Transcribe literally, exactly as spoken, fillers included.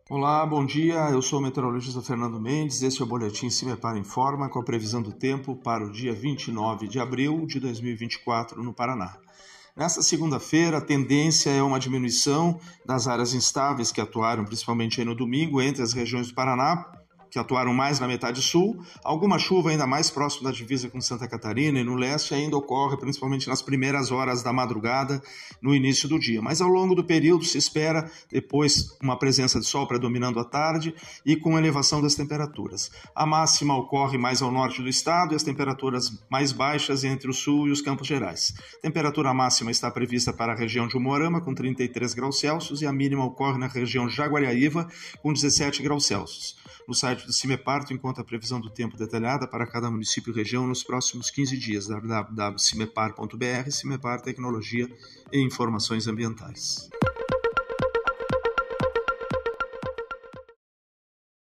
Olá, bom dia. Eu sou o meteorologista Fernando Mendes. Este é o boletim Cimepar Informa com a previsão do tempo para o dia vinte e nove de abril de dois mil e vinte e quatro no Paraná. Nesta segunda-feira, a tendência é uma diminuição das áreas instáveis que atuaram principalmente aí no domingo entre as regiões do Paraná, que atuaram mais na metade sul. Alguma chuva ainda mais próximo da divisa com Santa Catarina e no leste ainda ocorre principalmente nas primeiras horas da madrugada, no início do dia. Mas ao longo do período se espera depois uma presença de sol predominando à tarde e com elevação das temperaturas. A máxima ocorre mais ao norte do estado e as temperaturas mais baixas entre o sul e os Campos Gerais. A temperatura máxima está prevista para a região de Umuarama com trinta e três graus Celsius e a mínima ocorre na região Jaguariaíva com dezessete graus Celsius. No site do Cimepar, tu encontra a previsão do tempo detalhada para cada município e região nos próximos quinze dias. w w w ponto cimepar ponto b r, Cimepar Tecnologia e Informações Ambientais.